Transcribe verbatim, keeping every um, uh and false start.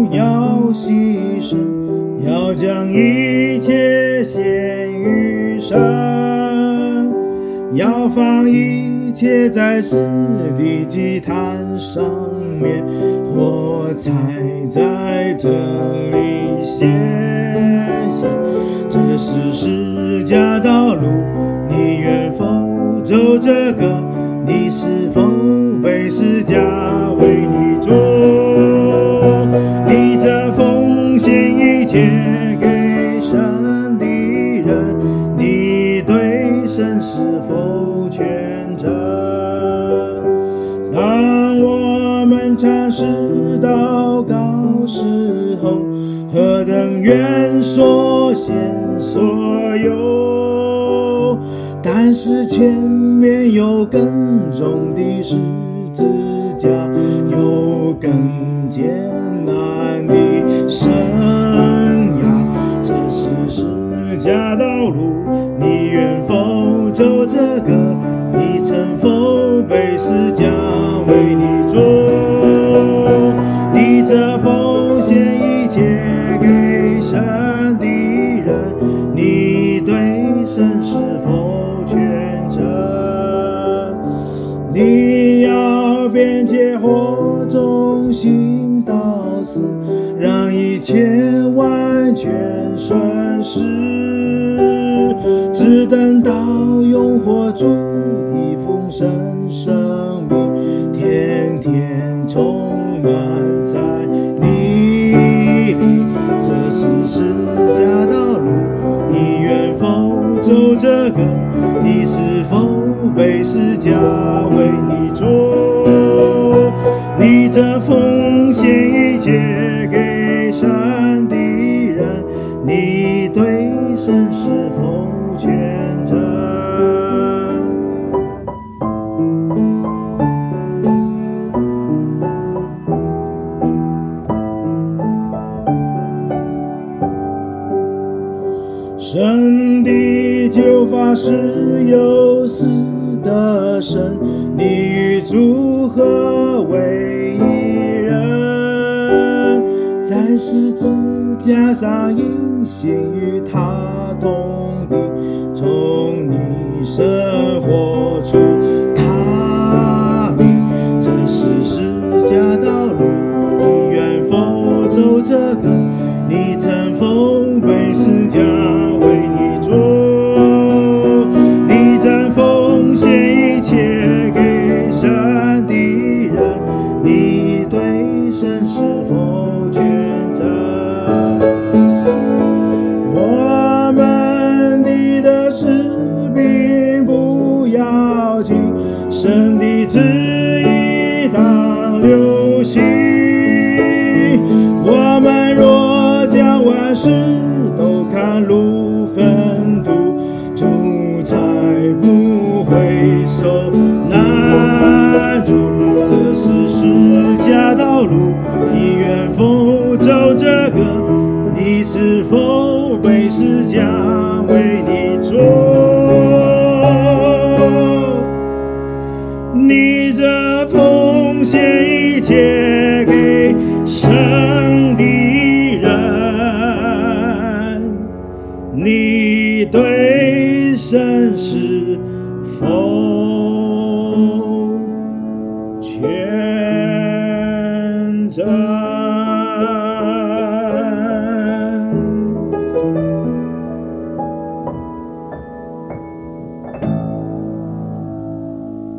要牺牲，要将一切献于神，要放一切在死的祭坛上面，火柴在这里显现。这是释迦道路，你愿否走这个？你是否被释迦为你做？你这奉献一切给神的人，你对神是否全真？当我们尝试祷告时候，何等愿所献所有，但是前面有更重的十字架，有更艰难的生涯。这是释迦道路，你愿否走这个？你曾否被释迦为你做？你这奉献一切给神的人，你对神是否全真？你要辩解火中行到死，让一切完全顺势，只等到永活主的丰盛生命，天天充满在你里。这是释迦道路，你愿否走这个？你是否被释迦为你做？你这奉献一切给神的人，你对神是否全真？神的救法是有死的神，你与主合为一人，在十字架上因信与他同的，从你生活出他名。这是释迦道路，你愿否走这个？你曾否被释迦为你做？你曾奉献一切给神的人，你对神是否全真？我们的得失并不要紧，神的旨意当流行。我们若将万事都看入粪土，主才不会受拦阻。这是释迦道路，你愿否走这个？你是否被释迦为你做？你这奉献一切给神的人，你对神是否全真？